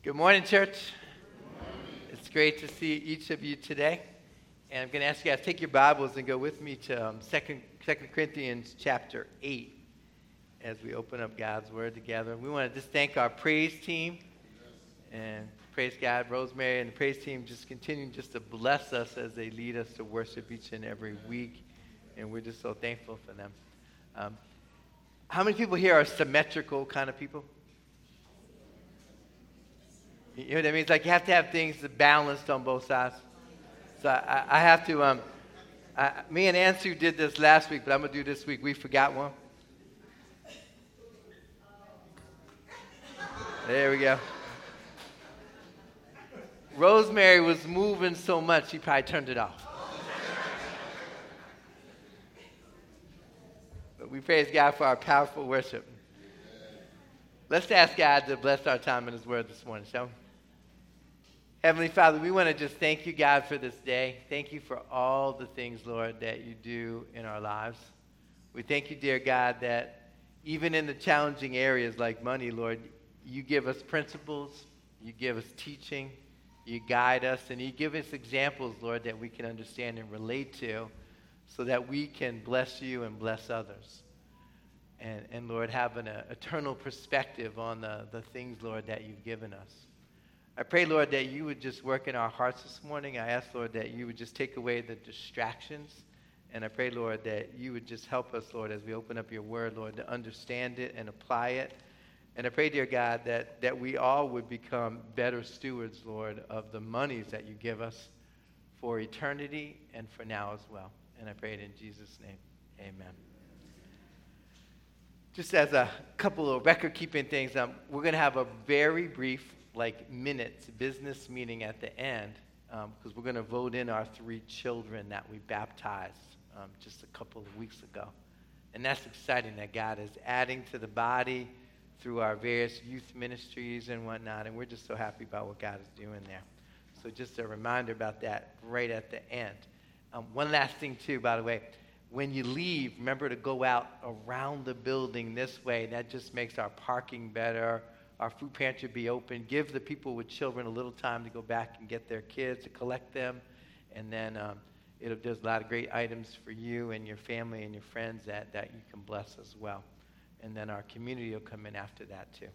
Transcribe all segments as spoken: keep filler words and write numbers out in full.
Good morning, church. It's great to see each of you today. And I'm going to ask you guys to take your Bibles and go with me to um, Second Corinthians chapter eight as we open up God's Word together. We want to just thank our praise team and praise God, Rosemary and the praise team just continuing just to bless us as they lead us to worship each and every week. And we're just so thankful for them. Um, how many people here are symmetrical kind of people? You know what I mean? It's like you have to have things balanced on both sides. So I, I have to, um, I, me and Ansu did this last week, but I'm going to do this week. We forgot one. There we go. Rosemary was moving so much, she probably turned it off. But we praise God for our powerful worship. Let's ask God to bless our time in His Word this morning, shall we? Heavenly Father, we want to just thank you, God, for this day. Thank you for all the things, Lord, that you do in our lives. We thank you, dear God, that even in the challenging areas like money, Lord, you give us principles, you give us teaching, you guide us, and you give us examples, Lord, that we can understand and relate to so that we can bless you and bless others. And, and Lord, have an uh, eternal perspective on the, the things, Lord, that you've given us. I pray, Lord, that you would just work in our hearts this morning. I ask, Lord, that you would just take away the distractions. And I pray, Lord, that you would just help us, Lord, as we open up your word, Lord, to understand it and apply it. And I pray, dear God, that, that we all would become better stewards, Lord, of the monies that you give us for eternity and for now as well. And I pray it in Jesus' name. Amen. Just as a couple of record-keeping things, um, we're going to have a very brief like minutes business meeting at the end because um, we're going to vote in our three children that we baptized um, just a couple of weeks ago. And that's exciting that God is adding to the body through our various youth ministries and whatnot, and we're just so happy about what God is doing there. So just a reminder about that right at the end. Um, one last thing too, by the way, when you leave, remember to go out around the building this way. That just makes our parking better. Our food pantry be open. Give the people with children a little time to go back and get their kids, to collect them. And then um, it'll, there's a lot of great items for you and your family and your friends that, that you can bless as well. And then our community will come in after that too.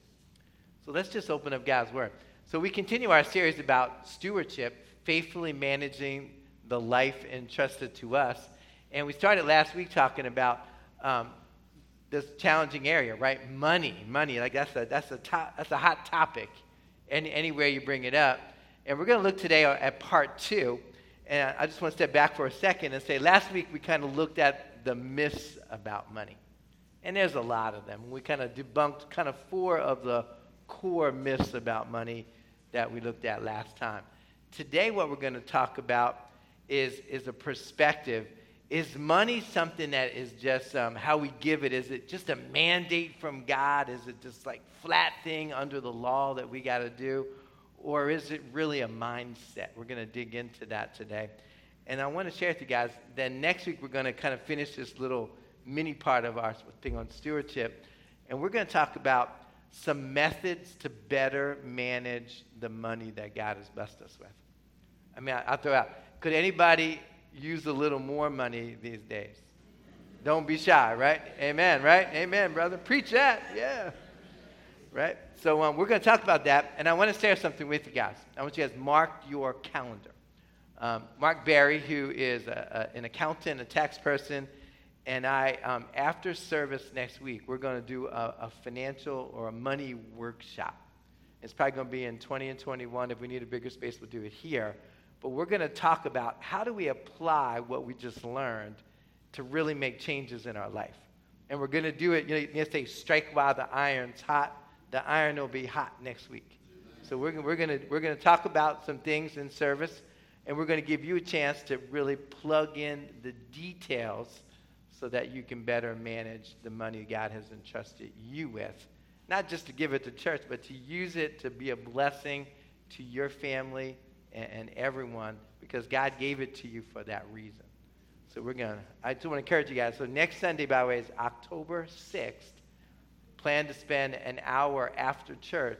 So let's just open up God's Word. So we continue our series about stewardship, faithfully managing the life entrusted to us. And we started last week talking about um, this challenging area, right? Money, money, like that's a that's a top, that's a hot topic, any anywhere you bring it up. And we're going to look today at part two. And I just want to step back for a second and say, last week we kind of looked at the myths about money, and there's a lot of them. We kind of debunked kind of four of the core myths about money that we looked at last time. Today, what we're going to talk about is is a perspective. Is money something that is just um, how we give it? Is it just a mandate from God? Is it just like flat thing under the law that we got to do? Or is it really a mindset? We're going to dig into that today. And I want to share with you guys, then next week we're going to kind of finish this little mini part of our thing on stewardship. And we're going to talk about some methods to better manage the money that God has blessed us with. I mean, I'll throw out, could anybody use a little more money these days? Don't be shy, right? Amen, right? Amen, brother. Preach that, yeah. Right? So um, we're going to talk about that, and I want to share something with you guys. I want you guys to mark your calendar. Um, Mark Barry, who is a, a, an accountant, a tax person, and I, um, after service next week, we're going to do a, a financial or a money workshop. It's probably going to be in twenty and twenty-one. If we need a bigger space, we'll do it here. But we're going to talk about how do we apply what we just learned to really make changes in our life. And we're going to do it, you know, you say, strike while the iron's hot. The iron will be hot next week. So we're, we're going to we're going to talk about some things in service, and we're going to give you a chance to really plug in the details so that you can better manage the money God has entrusted you with. Not just to give it to church, but to use it to be a blessing to your family and everyone, because God gave it to you for that reason. So we're going to, I just want to encourage you guys. So next Sunday, by the way, is October sixth. Plan to spend an hour after church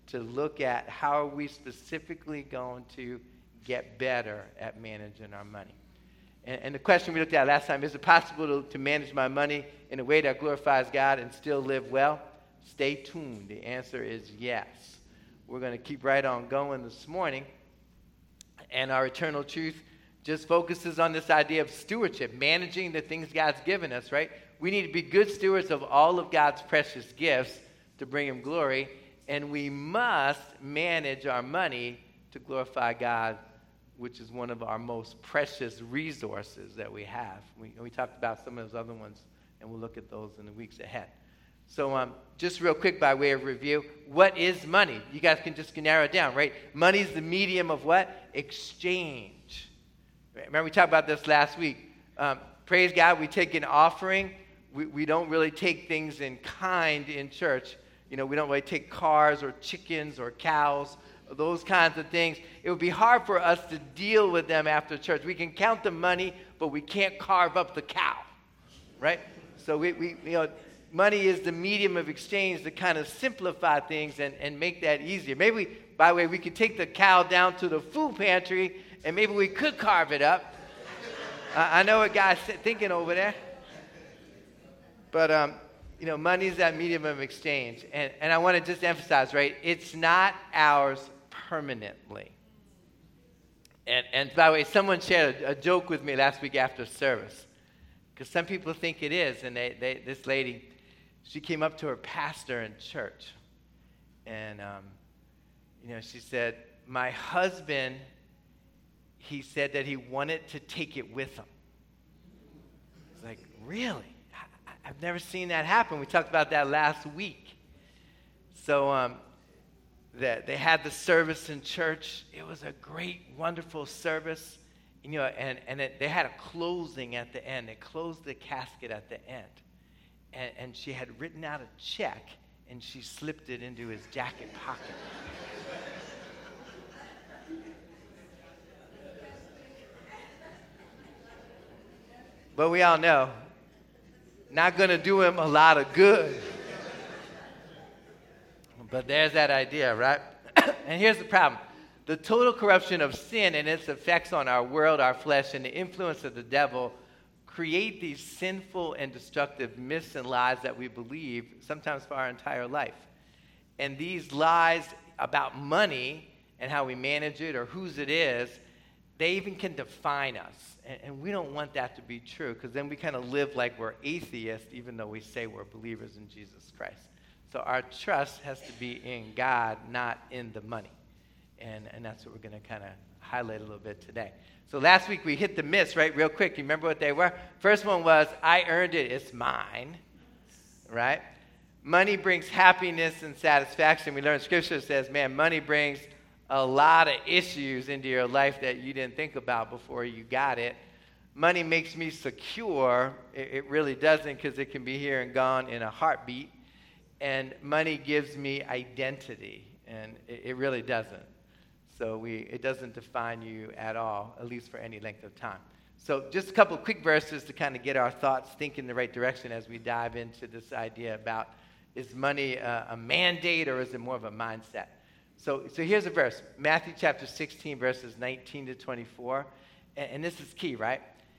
to look at how are we specifically going to get better at managing our money. And, and the question we looked at last time, is it possible to, to manage my money in a way that glorifies God and still live well? Stay tuned. The answer is yes. We're going to keep right on going this morning. And our eternal truth just focuses on this idea of stewardship, managing the things God's given us, right? We need to be good stewards of all of God's precious gifts to bring him glory, and we must manage our money to glorify God, which is one of our most precious resources that we have. We, we talked about some of those other ones, and we'll look at those in the weeks ahead. So um, just real quick by way of review, what is money? You guys can just narrow it down, right? Money is the medium of what? Exchange. Remember we talked about this last week. Um, praise God, we take an offering. We, we don't really take things in kind in church. You know, we don't really take cars or chickens or cows, those kinds of things. It would be hard for us to deal with them after church. We can count the money, but we can't carve up the cow, right? So we, we you know, money is the medium of exchange to kind of simplify things and, and make that easier. Maybe, we, by the way, we could take the cow down to the food pantry, and maybe we could carve it up. uh, I know what guy's thinking over there. But, um, you know, money is that medium of exchange. And, and I want to just emphasize, right, it's not ours permanently. And, and by the way, someone shared a, a joke with me last week after service. Because some people think it is. And they, they, this lady, she came up to her pastor in church. And, um, you know, she said, my husband, he said that he wanted to take it with him. It's like, really? I've never seen that happen. We talked about that last week. So um, that they had the service in church. It was a great, wonderful service. You know, and, and it, they had a closing at the end. They closed the casket at the end. And, and she had written out a check, and she slipped it into his jacket pocket. But we all know, not going to do him a lot of good. But there's that idea, right? And here's the problem. The total corruption of sin and its effects on our world, our flesh, and the influence of the devil create these sinful and destructive myths and lies that we believe sometimes for our entire life. And these lies about money and how we manage it or whose it is, they even can define us. And, and we don't want that to be true, because then we kind of live like we're atheists, even though we say we're believers in Jesus Christ. So our trust has to be in God, not in the money. And, and that's what we're going to kind of highlight a little bit today. So last week we hit the myths, right, real quick. You remember what they were? First one was, I earned it, it's mine, right? Money brings happiness and satisfaction. We learned Scripture says, man, money brings a lot of issues into your life that you didn't think about before you got it. Money makes me secure. It, it really doesn't, because it can be here and gone in a heartbeat. And money gives me identity, and it, it really doesn't. So we, it doesn't define you at all, at least for any length of time. So just a couple of quick verses to kind of get our thoughts thinking in the right direction as we dive into this idea about, is money a, a mandate or is it more of a mindset? So, so here's a verse, Matthew chapter sixteen, verses nineteen to twenty-four. And, and this is key, right?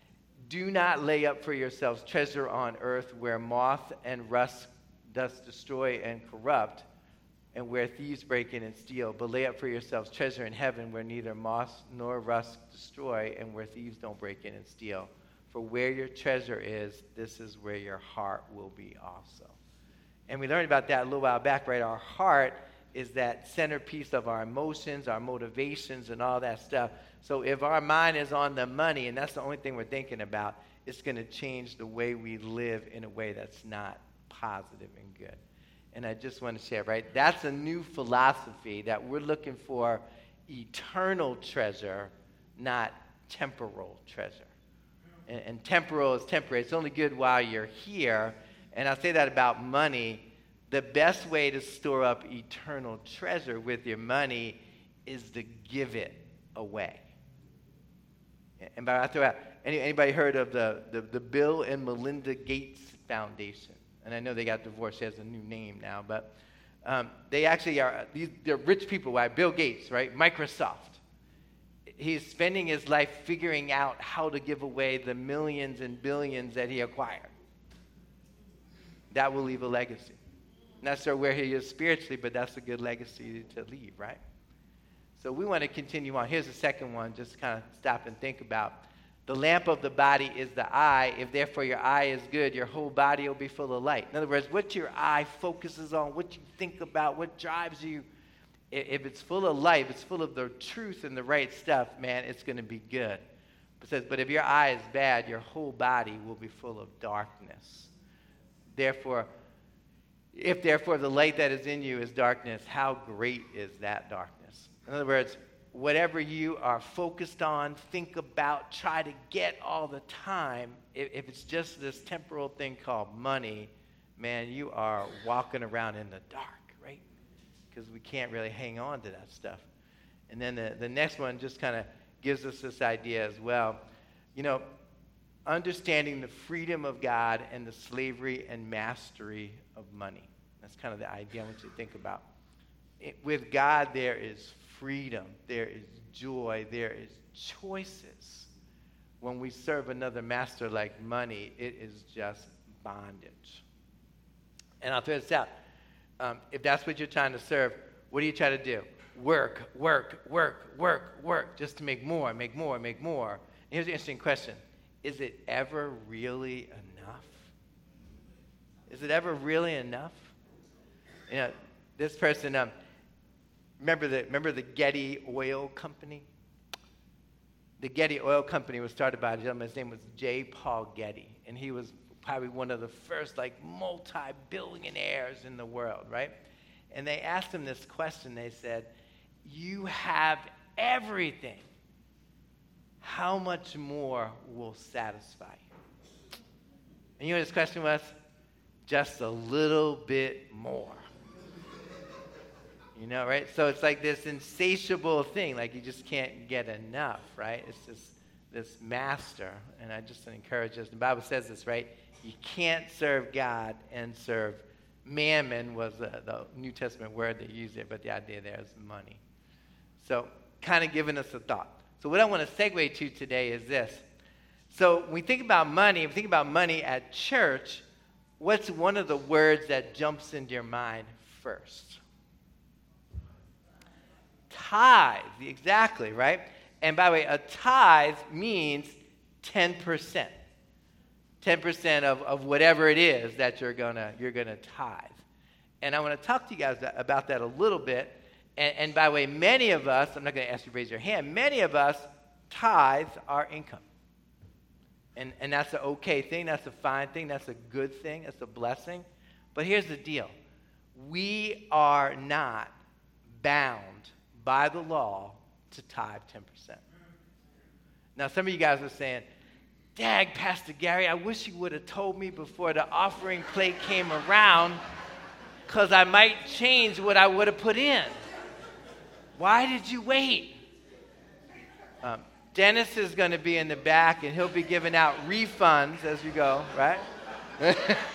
Do not lay up for yourselves treasure on earth where moth and rust does destroy and corrupt, and where thieves break in and steal. But lay up for yourselves treasure in heaven where neither moth nor rust destroy, and where thieves don't break in and steal. For where your treasure is, this is where your heart will be also. And we learned about that a little while back, right? Our heart is that centerpiece of our emotions, our motivations, and all that stuff. So if our mind is on the money, and that's the only thing we're thinking about, it's going to change the way we live in a way that's not positive and good. And I just want to share, right? That's a new philosophy that we're looking for eternal treasure, not temporal treasure. And, and temporal is temporary. It's only good while you're here. And I'll say that about money. The best way to store up eternal treasure with your money is to give it away. And by I throw out, any, anybody heard of the, the, the Bill and Melinda Gates Foundation? And I know they got divorced. She has a new name now. But Um, they actually are, these, they're rich people, right? Bill Gates, right? Microsoft. He's spending his life figuring out how to give away the millions and billions that he acquired. That will leave a legacy. Not sure where he is spiritually, but that's a good legacy to leave, right? So we want to continue on. Here's the second one, just kind of stop and think about. The lamp of the body is the eye. If therefore your eye is good, your whole body will be full of light. In other words, what your eye focuses on, what you think about, what drives you, if it's full of light, if it's full of the truth and the right stuff, man, it's going to be good. It says, but if your eye is bad, your whole body will be full of darkness. Therefore, if therefore the light that is in you is darkness, how great is that darkness? In other words, whatever you are focused on, think about, try to get all the time, if, if it's just this temporal thing called money, man, you are walking around in the dark, right? Because we can't really hang on to that stuff. And then the, the next one just kind of gives us this idea as well. You know, understanding the freedom of God and the slavery and mastery of money. That's kind of the idea I want you to think about. It, with God, there is freedom, there is joy, there is choices. When we serve another master like money, it is just bondage. And I'll throw this out. Um, if that's what you're trying to serve, what do you try to do? Work, work, work, work, work, just to make more, make more, make more. And here's an interesting question. Is it ever really enough? Is it ever really enough? You know, this person, um, remember the remember the Getty Oil Company? The Getty Oil Company was started by a gentleman. His name was J. Paul Getty, and he was probably one of the first like multi-billionaires in the world, right? And they asked him this question. They said, "You have everything. How much more will satisfy you?" And you know what his question was? Just a little bit more. You know, right? So it's like this insatiable thing, like you just can't get enough, right? It's just this master. And I just encourage us. The Bible says this, right? You can't serve God and serve mammon was the, the New Testament word they used it, but the idea there is money. So kind of giving us a thought. So what I want to segue to today is this. So when we think about money, if we think about money at church, what's one of the words that jumps into your mind first? Tithe, exactly, right? And by the way, a tithe means ten percent. ten percent of, of whatever it is that you're gonna you're gonna tithe. And I want to talk to you guys about that a little bit. And, and by the way, many of us, I'm not going to ask you to raise your hand, many of us tithe our income. And, and that's an okay thing, that's a fine thing, that's a good thing, that's a blessing. But here's the deal. We are not bound by the law to tithe ten percent. Now, some of you guys are saying, "Dag, Pastor Gary, I wish you would have told me before the offering plate came around, because I might change what I would have put in. Why did you wait?" Um, Dennis is going to be in the back, and he'll be giving out refunds as you go, right? He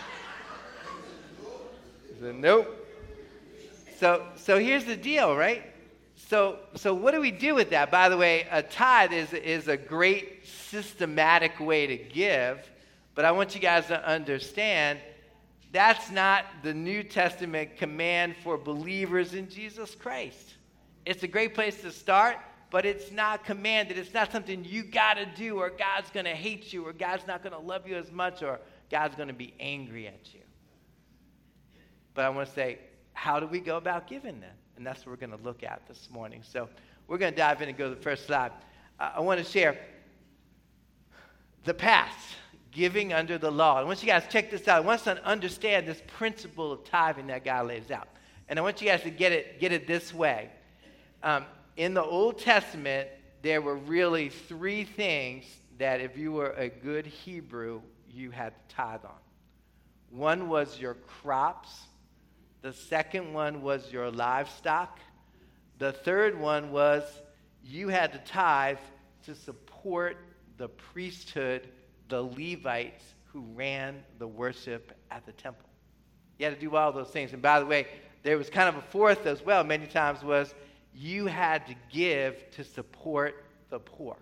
said, nope. So, so here's the deal, right? So, so what do we do with that? By the way, a tithe is, is a great systematic way to give, but I want you guys to understand that's not the New Testament command for believers in Jesus Christ. It's a great place to start, but it's not commanded. It's not something you got to do, or God's going to hate you, or God's not going to love you as much, or God's going to be angry at you. But I want to say, how do we go about giving then? And that's what we're going to look at this morning. So we're going to dive in and go to the first slide. Uh, I want to share the past, giving under the law. I want you guys to check this out. I want us to understand this principle of tithing that God lays out. And I want you guys to get it, get it this way. Um, in the Old Testament, there were really three things that if you were a good Hebrew, you had to tithe on. One was your crops. The second one was your livestock. The third one was you had to tithe to support the priesthood, the Levites who ran the worship at the temple. You had to do all those things. And by the way, there was kind of a fourth as well, many times, was you had to give to support the poor.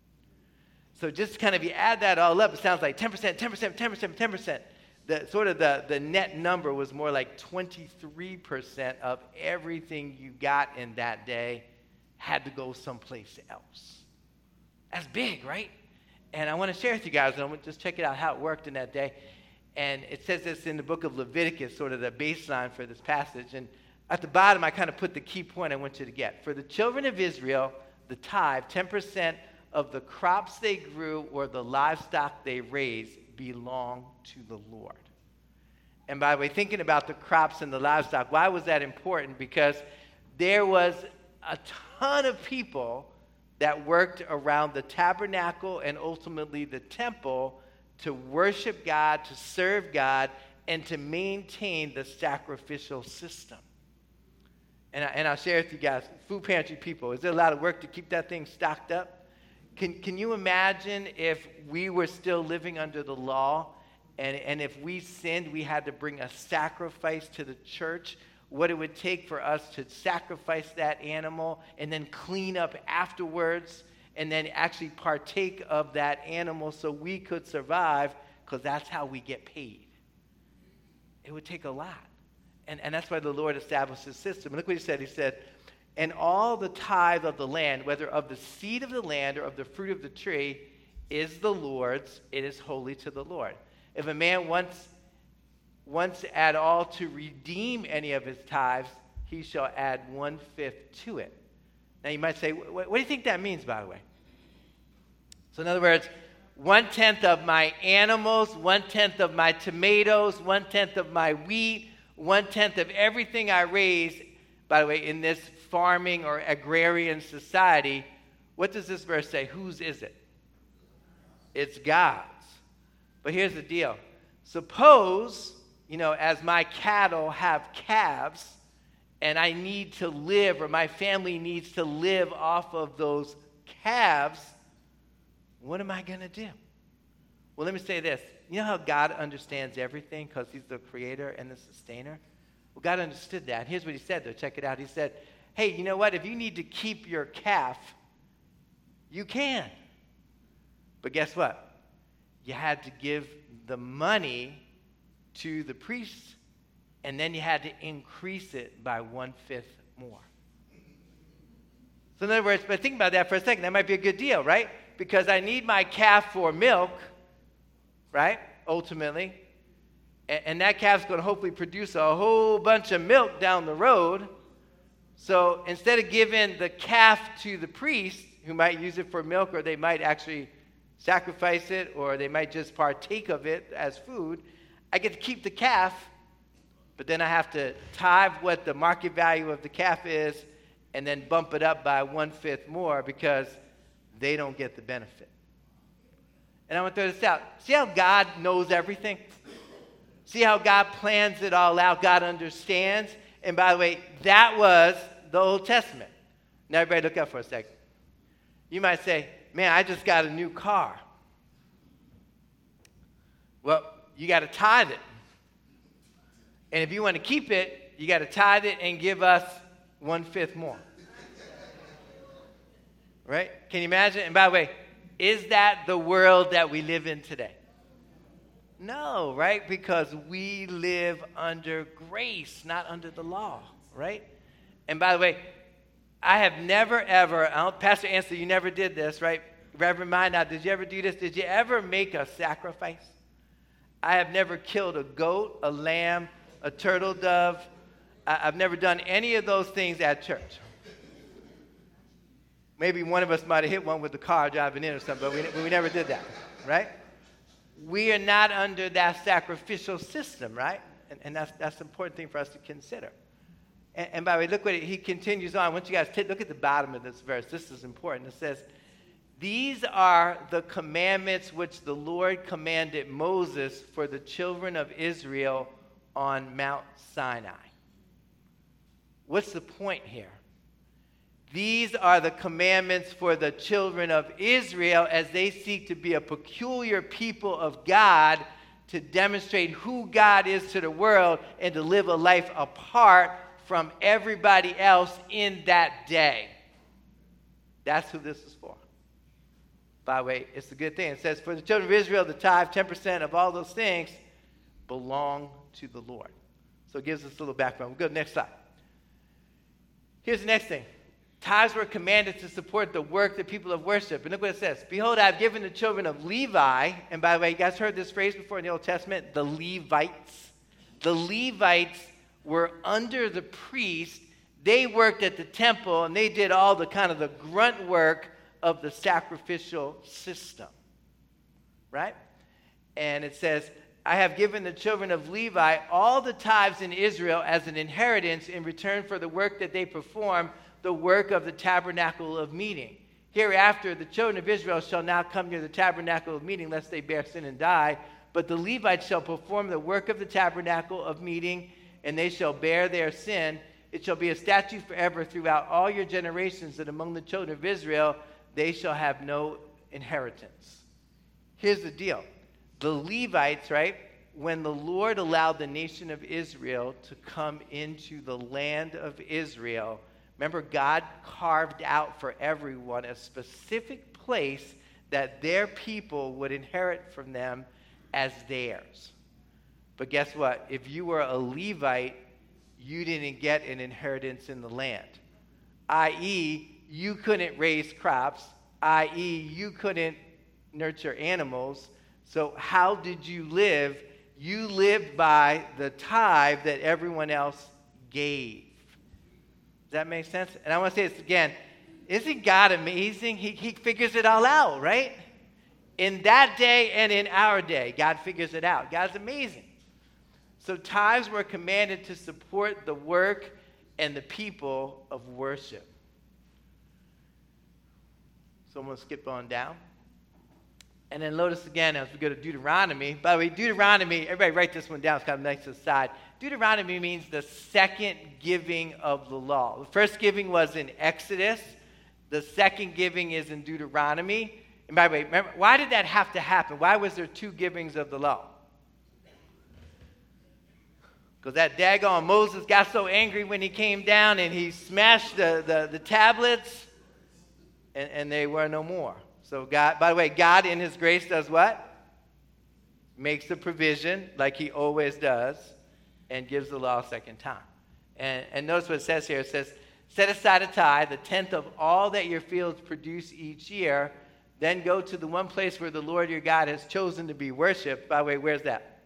So just kind of, you add that all up, it sounds like ten percent, ten percent, ten percent, ten percent. The, sort of the, the net number was more like twenty-three percent of everything you got in that day had to go someplace else. That's big, right? And I want to share with you guys, and I want to just check it out, how it worked in that day. And it says this in the book of Leviticus, sort of the baseline for this passage. And at the bottom, I kind of put the key point I want you to get. For the children of Israel, the tithe, ten percent of the crops they grew or the livestock they raised belong to the Lord. And by the way, thinking about the crops and the livestock, why was that important? Because there was a ton of people that worked around the tabernacle and ultimately the temple to worship God, to serve God, and to maintain the sacrificial system. And, I, and I'll share with you guys, food pantry people, is there a lot of work to keep that thing stocked up? Can, can you imagine if we were still living under the law, and, and if we sinned, we had to bring a sacrifice to the church, what it would take for us to sacrifice that animal and then clean up afterwards and then actually partake of that animal so we could survive, because that's how we get paid. It would take a lot. And, and that's why the Lord established his system. Look what he said. He said, and all the tithe of the land, whether of the seed of the land or of the fruit of the tree, is the Lord's. It is holy to the Lord. If a man wants, wants at all to redeem any of his tithes, he shall add one-fifth to it. Now you might say, what, what do you think that means, by the way? So in other words, one-tenth of my animals, one-tenth of my tomatoes, one-tenth of my wheat, one-tenth of everything I raise, by the way, in this farming or agrarian society, what does this verse say? Whose is it? It's God's. But here's the deal. Suppose, you know, as my cattle have calves, and I need to live, or my family needs to live off of those calves, what am I going to do? Well, let me say this. You know how God understands everything because he's the creator and the sustainer? Well, God understood that. Here's what he said, though. Check it out. He said, hey, you know what? If you need to keep your calf, you can. But guess what? You had to give the money to the priest, and then you had to increase it by one-fifth more. So in other words, but think about that for a second. That might be a good deal, right? Because I need my calf for milk, right, ultimately. And, and that calf's going to hopefully produce a whole bunch of milk down the road. So instead of giving the calf to the priest, who might use it for milk, or they might actually sacrifice it, or they might just partake of it as food, I get to keep the calf, but then I have to tithe what the market value of the calf is and then bump it up by one-fifth more because they don't get the benefit. And I want to throw this out. See how God knows everything? See how God plans it all out? God understands. And by the way, that was the Old Testament. Now everybody look up for a second. You might say, man, I just got a new car. Well, you got to tithe it. And if you want to keep it, you got to tithe it and give us one-fifth more. Right? Can you imagine? And by the way, is that the world that we live in today? No, right? Because we live under grace, not under the law, right? And by the way, I have never, ever, I don't, Pastor Ansel, you never did this, right? Reverend Minot, did you ever do this? Did you ever make a sacrifice? I have never killed a goat, a lamb, a turtle dove. I, I've never done any of those things at church. Maybe one of us might have hit one with the car driving in or something, but we, we never did that, right? We are not under that sacrificial system, right? And, and that's, that's an important thing for us to consider. And, and by the way, look what it, he continues on. I want you guys to look at the bottom of this verse. This is important. It says, these are the commandments which the Lord commanded Moses for the children of Israel on Mount Sinai. What's the point here? These are the commandments for the children of Israel as they seek to be a peculiar people of God, to demonstrate who God is to the world and to live a life apart from everybody else in that day. That's who this is for. By the way, it's a good thing. It says, for the children of Israel, the tithe, ten percent of all those things belong to the Lord. So it gives us a little background. We'll go to the next slide. Here's the next thing. Tithes were commanded to support the work the people of worship. And look what it says. Behold, I have given the children of Levi, and by the way, you guys heard this phrase before in the Old Testament, the Levites. The Levites were under the priest. They worked at the temple, and they did all the kind of the grunt work of the sacrificial system. Right? And it says, I have given the children of Levi all the tithes in Israel as an inheritance in return for the work that they perform, the work of the tabernacle of meeting. Hereafter, the children of Israel shall not come near the tabernacle of meeting, lest they bear sin and die. But the Levites shall perform the work of the tabernacle of meeting, and they shall bear their sin. It shall be a statute forever throughout all your generations, that among the children of Israel they shall have no inheritance. Here's the deal. The Levites, right, when the Lord allowed the nation of Israel to come into the land of Israel, remember, God carved out for everyone a specific place that their people would inherit from them as theirs. But guess what? If you were a Levite, you didn't get an inheritance in the land. that is, you couldn't raise crops. that is, you couldn't nurture animals. So how did you live? You lived by the tithe that everyone else gave. Does that make sense? And I want to say this again. Isn't God amazing? He, he figures it all out, right? In that day and in our day, God figures it out. God's amazing. So tithes were commanded to support the work and the people of worship. So I'm going to skip on down. And then notice again as we go to Deuteronomy. By the way, Deuteronomy, everybody write this one down. It's kind of nice to the side. Deuteronomy means the second giving of the law. The first giving was in Exodus. The second giving is in Deuteronomy. And by the way, remember, why did that have to happen? Why was there two givings of the law? Because that daggone Moses got so angry when he came down and he smashed the, the, the tablets, and, and they were no more. So God, by the way, God in his grace does what? Makes the provision like he always does and gives the law a second time. And, and notice what it says here. It says, set aside a tithe, the tenth of all that your fields produce each year. Then go to the one place where the Lord your God has chosen to be worshipped. By the way, where's that?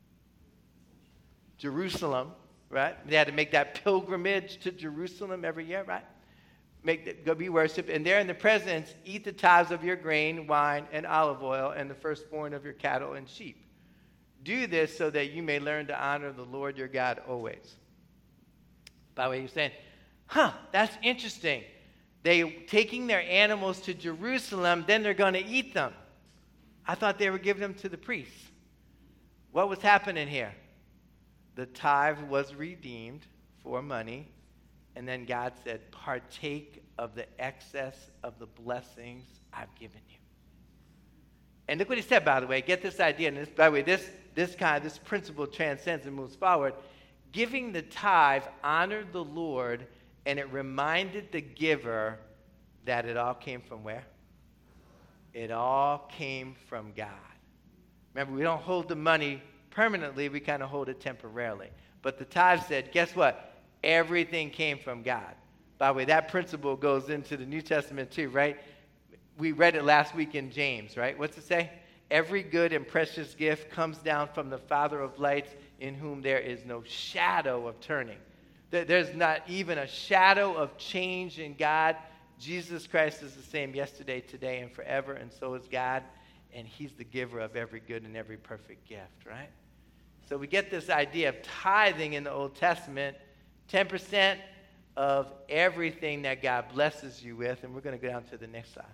Jerusalem, right? They had to make that pilgrimage to Jerusalem every year, right? Make the, go be worshipped, and there in the presence eat the tithes of your grain, wine, and olive oil, and the firstborn of your cattle and sheep. Do this so that you may learn to honor the Lord your God always. By the way, you're saying, huh, that's interesting. They taking their animals to Jerusalem, then they're going to eat them. I thought they were giving them to the priests. What was happening here? The tithe was redeemed for money. And then God said, partake of the excess of the blessings I've given you. And look what he said, by the way. Get this idea. And this, by the way, this, this kind, this principle transcends and moves forward. Giving the tithe honored the Lord, and it reminded the giver that it all came from where? It all came from God. Remember, we don't hold the money permanently. We kind of hold it temporarily. But the tithe said, guess what? Everything came from God. By the way, that principle goes into the New Testament too, right? We read it last week in James, right? What's it say? Every good and precious gift comes down from the Father of lights, in whom there is no shadow of turning. There's not even a shadow of change in God. Jesus Christ is the same yesterday, today, and forever, and so is God. And he's the giver of every good and every perfect gift, right? So we get this idea of tithing in the Old Testament, ten percent of everything that God blesses you with. And we're going to go down to the next slide.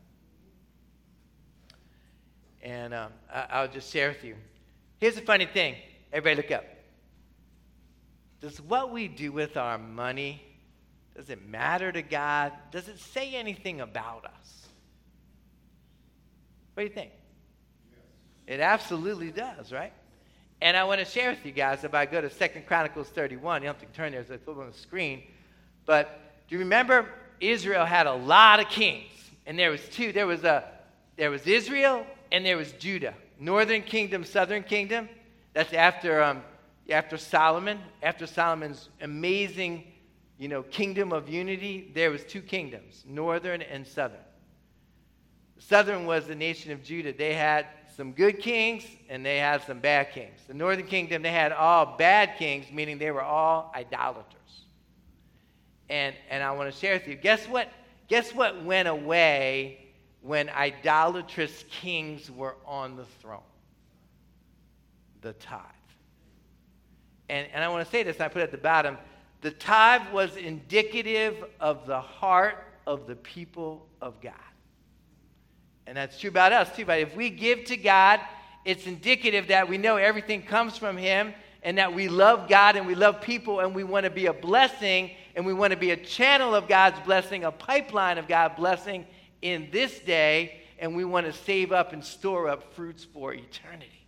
And um, I- I'll just share with you. Here's the funny thing. Everybody look up. Does what we do with our money, does it matter to God? Does it say anything about us? What do you think? Yes. It absolutely does, right? And I want to share with you guys, if I go to Second Chronicles thirty-one, you don't have to turn there, it's up on the screen. But do you remember Israel had a lot of kings? And there was two. There was, a, there was Israel and there was Judah. Northern kingdom, southern kingdom. That's after, um, after Solomon. After Solomon's amazing, you know, kingdom of unity, there was two kingdoms, northern and southern. Southern was the nation of Judah. They had some good kings and they had some bad kings. The northern kingdom, they had all bad kings, meaning they were all idolaters. And, and I want to share with you, guess what? Guess what went away when idolatrous kings were on the throne? The tithe. And, and I want to say this, and I put it at the bottom. The tithe was indicative of the heart of the people of God. And that's true about us, too. But if we give to God, it's indicative that we know everything comes from Him and that we love God and we love people and we want to be a blessing and we want to be a channel of God's blessing, a pipeline of God's blessing in this day, and we want to save up and store up fruits for eternity.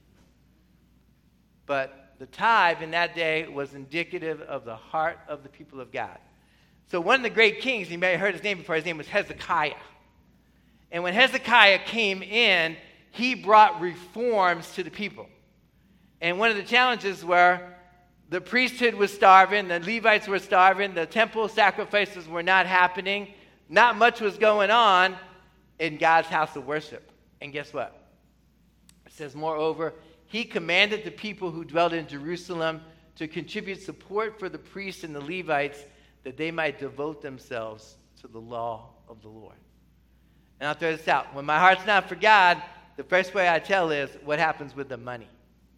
But the tithe in that day was indicative of the heart of the people of God. So one of the great kings, you may have heard his name before, his name was Hezekiah. And when Hezekiah came in, he brought reforms to the people. And one of the challenges were the priesthood was starving, the Levites were starving, the temple sacrifices were not happening, not much was going on in God's house of worship. And guess what? It says, moreover, he commanded the people who dwelt in Jerusalem to contribute support for the priests and the Levites that they might devote themselves to the law of the Lord. And I'll throw this out. When my heart's not for God, the first way I tell is what happens with the money.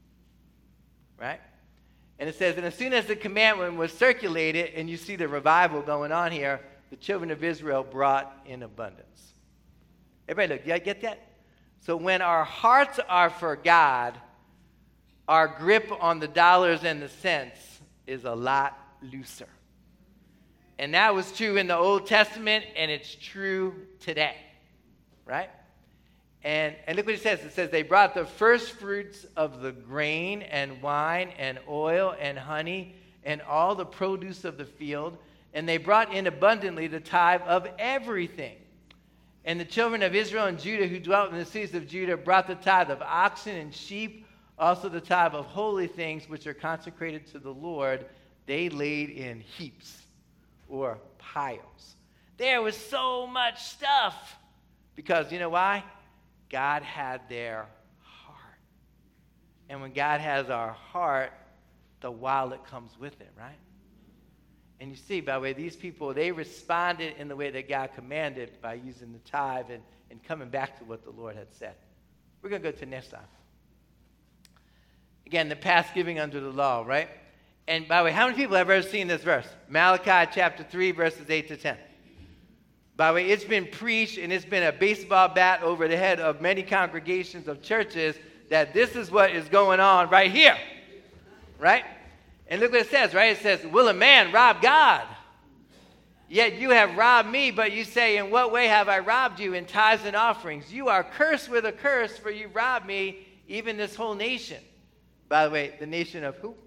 Right? And it says, and as soon as the commandment was circulated, and you see the revival going on here, the children of Israel brought in abundance. Everybody look, do you get that? So when our hearts are for God, our grip on the dollars and the cents is a lot looser. And that was true in the Old Testament, and it's true today. Right? And, and look what it says. It says, they brought the first fruits of the grain and wine and oil and honey and all the produce of the field, and they brought in abundantly the tithe of everything. And the children of Israel and Judah who dwelt in the cities of Judah brought the tithe of oxen and sheep, also the tithe of holy things which are consecrated to the Lord. They laid in heaps or piles. There was so much stuff. Because you know why? God had their heart. And when God has our heart, the wallet comes with it, right? And you see, by the way, these people, they responded in the way that God commanded by using the tithe and, and coming back to what the Lord had said. We're going to go to the next time. Again, the past giving under the law, right? And by the way, how many people have ever seen this verse? Malachi chapter three, verses eight to ten. By the way, it's been preached and it's been a baseball bat over the head of many congregations of churches that this is what is going on right here, right? And look what it says, right? It says, will a man rob God? Yet you have robbed me, but you say, in what way have I robbed you? In tithes and offerings. You are cursed with a curse, for you robbed me, even this whole nation. By the way, the nation of who?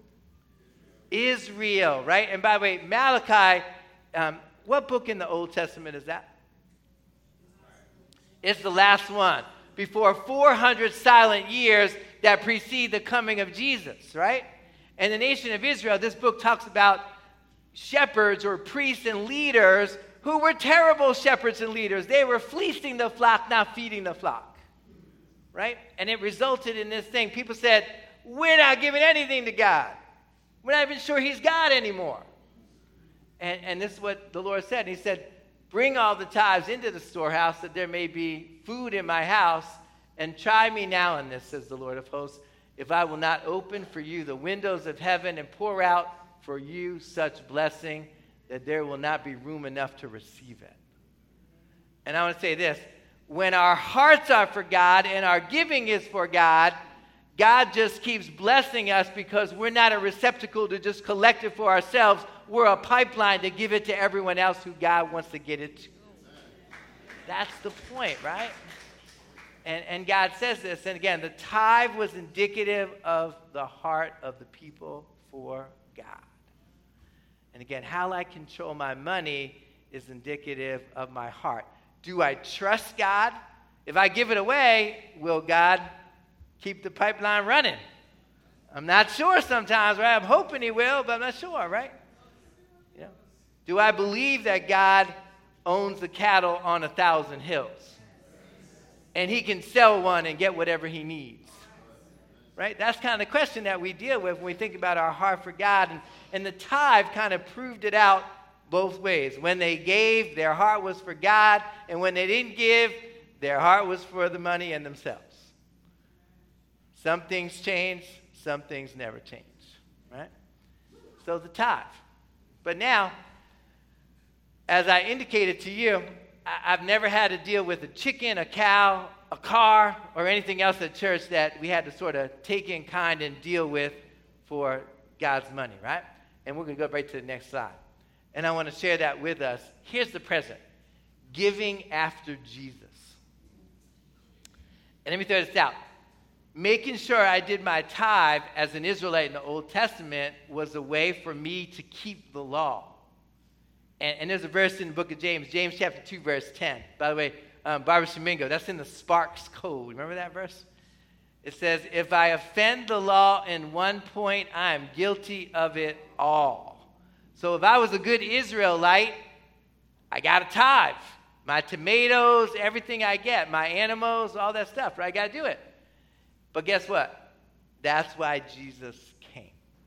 Israel, right? And by the way, Malachi, um, what book in the Old Testament is that? It's the last one. Before four hundred silent years that precede the coming of Jesus, right? And the nation of Israel, this book talks about shepherds or priests and leaders who were terrible shepherds and leaders. They were fleecing the flock, not feeding the flock, right? And it resulted in this thing. People said, we're not giving anything to God. We're not even sure He's God anymore. And, and this is what the Lord said. He said, bring all the tithes into the storehouse that there may be food in my house, and try me now in this, says the Lord of hosts, if I will not open for you the windows of heaven and pour out for you such blessing that there will not be room enough to receive it. And I want to say this, when our hearts are for God and our giving is for God, God just keeps blessing us because we're not a receptacle to just collect it for ourselves. We're a pipeline to give it to everyone else who God wants to get it to. That's the point, right? And, and God says this, and again, the tithe was indicative of the heart of the people for God. And again, how I control my money is indicative of my heart. Do I trust God? If I give it away, will God keep the pipeline running? I'm not sure sometimes, right? I'm hoping he will, but I'm not sure, right? Yeah. Do I believe that God owns the cattle on a thousand hills? And he can sell one and get whatever he needs. Right? That's kind of the question that we deal with when we think about our heart for God. And, and the tithe kind of proved it out both ways. When they gave, their heart was for God. And when they didn't give, their heart was for the money and themselves. Some things change, some things never change. Right? So the tithe. But now, as I indicated to you, I've never had to deal with a chicken, a cow, a car, or anything else at church that we had to sort of take in kind and deal with for God's money, right? And we're going to go right to the next slide. And I want to share that with us. Here's the present. Giving after Jesus. And let me throw this out. Making sure I did my tithe as an Israelite in the Old Testament was a way for me to keep the law. And, and there's a verse in the book of James, James chapter two, verse ten. By the way, um, Barbara Shamingo, that's in the Sparks Code. Remember that verse? It says, if I offend the law in one point, I am guilty of it all. So if I was a good Israelite, I got a tithe. My tomatoes, everything I get, my animals, all that stuff, right? I got to do it. But guess what? That's why Jesus came.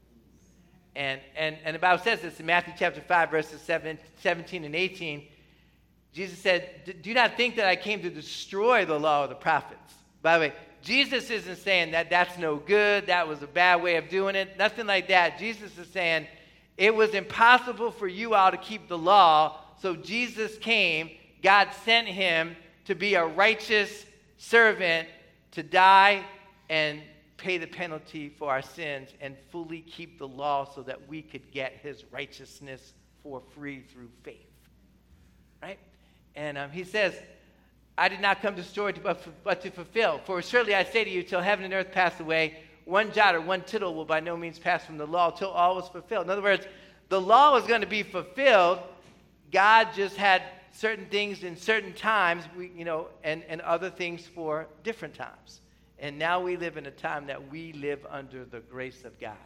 And, and, and the Bible says this in Matthew chapter five, verses seventeen and eighteen. Jesus said, do not think that I came to destroy the law of the prophets. By the way, Jesus isn't saying that that's no good, that was a bad way of doing it, nothing like that. Jesus is saying it was impossible for you all to keep the law, so Jesus came, God sent him to be a righteous servant, to die and pay the penalty for our sins and fully keep the law so that we could get his righteousness for free through faith. Right? And um, he says, I did not come to destroy but, but to fulfill. For surely I say to you, till heaven and earth pass away, one jot or one tittle will by no means pass from the law till all was fulfilled. In other words, the law was going to be fulfilled. God just had certain things in certain times, we, you know, and, and other things for different times. And now we live in a time that we live under the grace of God.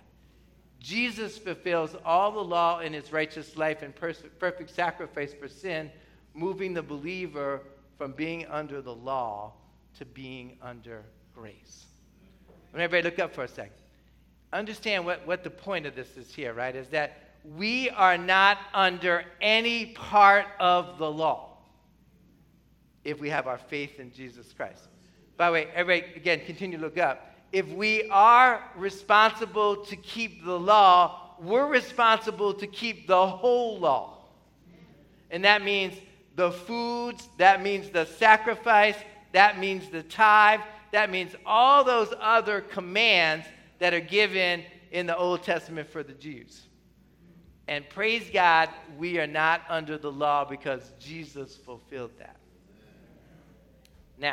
Jesus fulfills all the law in his righteous life and pers- perfect sacrifice for sin, moving the believer from being under the law to being under grace. When everybody look up for a second. Understand what, what the point of this is here, right? Is that we are not under any part of the law if we have our faith in Jesus Christ. By the way, everybody, again, continue to look up. If we are responsible to keep the law, we're responsible to keep the whole law. And that means the foods, that means the sacrifice, that means the tithe, that means all those other commands that are given in the Old Testament for the Jews. And praise God, we are not under the law because Jesus fulfilled that. Now,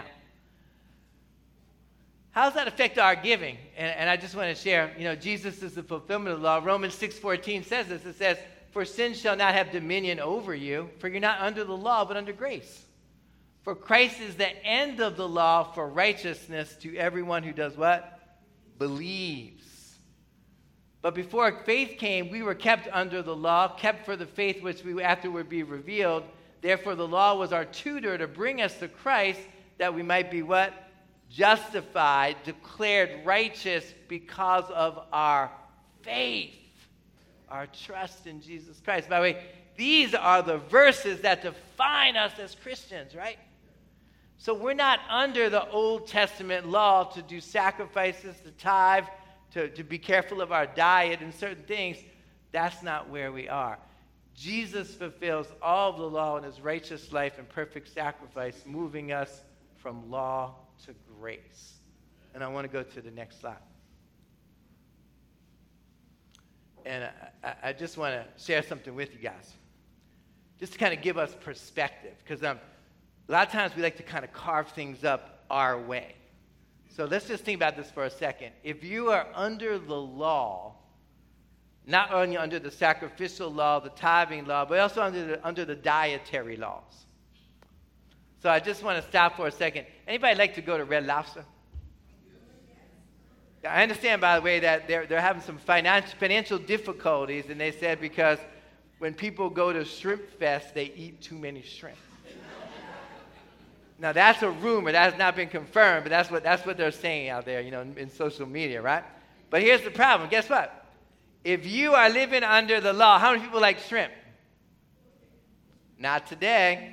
how does that affect our giving? And, and I just want to share, you know, Jesus is the fulfillment of the law. Romans six fourteen says this. It says, for sin shall not have dominion over you, for you're not under the law, but under grace. For Christ is the end of the law for righteousness to everyone who does what? Believes. But before faith came, we were kept under the law, kept for the faith which we afterward be revealed. Therefore, the law was our tutor to bring us to Christ, that we might be what? Justified, declared righteous because of our faith, our trust in Jesus Christ. By the way, these are the verses that define us as Christians, right? So we're not under the Old Testament law to do sacrifices, to tithe, to, to be careful of our diet and certain things. That's not where we are. Jesus fulfills all of the law in his righteous life and perfect sacrifice, moving us from law to grace. And I want to go to the next slide. And I, I just want to share something with you guys, just to kind of give us perspective, because um, a lot of times we like to kind of carve things up our way. So let's just think about this for a second. If you are under the law, not only under the sacrificial law, the tithing law, but also under the, under the dietary laws. So I just want to stop for a second. Anybody like to go to Red Lobster? I understand, by the way, that they're, they're having some financial, financial difficulties, and they said because when people go to Shrimp Fest, they eat too many shrimp. Now, that's a rumor. That has not been confirmed, but that's what, that's what they're saying out there, you know, in, in social media, right? But here's the problem. Guess what? If you are living under the law, how many people like shrimp? Not today.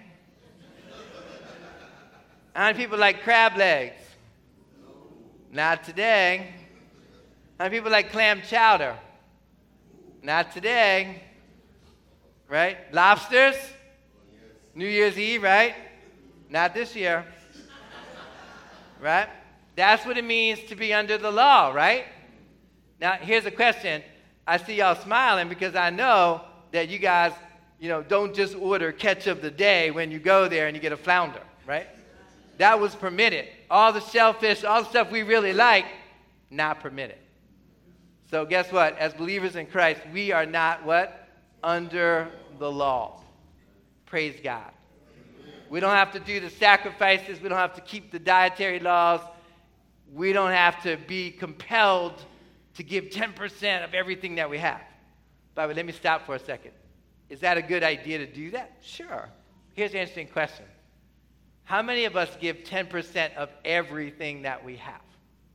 How many people like crab legs? Not today. How many people like clam chowder? Not today. Right? Lobsters? New Year's Eve, right? Not this year. Right? That's what it means to be under the law, right? Now, here's a question. I see y'all smiling because I know that you guys, you know, don't just order catch of the day when you go there and you get a flounder, right? That was permitted. All the shellfish, all the stuff we really like, not permitted. So guess what? As believers in Christ, we are not what? Under the law. Praise God. We don't have to do the sacrifices. We don't have to keep the dietary laws. We don't have to be compelled to give ten percent of everything that we have. By the way, let me stop for a second. Is that a good idea to do that? Sure. Here's an interesting question. How many of us give ten percent of everything that we have?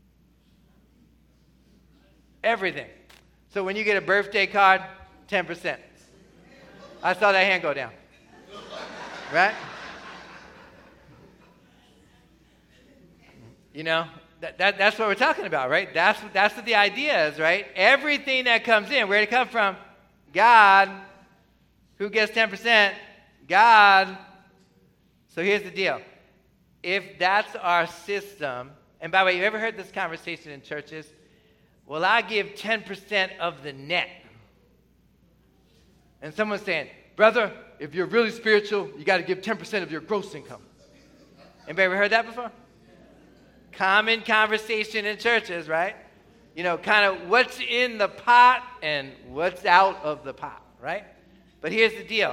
Everything. So when you get a birthday card, ten percent. I saw that hand go down. Right? You know, that, that, that's what we're talking about, right? That's, that's what the idea is, right? Everything that comes in, where did it come from? God. Who gets ten percent? God. So here's the deal. If that's our system, and by the way, you ever heard this conversation in churches? Well, I give ten percent of the net. And someone's saying, brother, if you're really spiritual, you got to give ten percent of your gross income. Anybody ever heard that before? Common conversation in churches, right? You know, kind of what's in the pot and what's out of the pot, right? But here's the deal.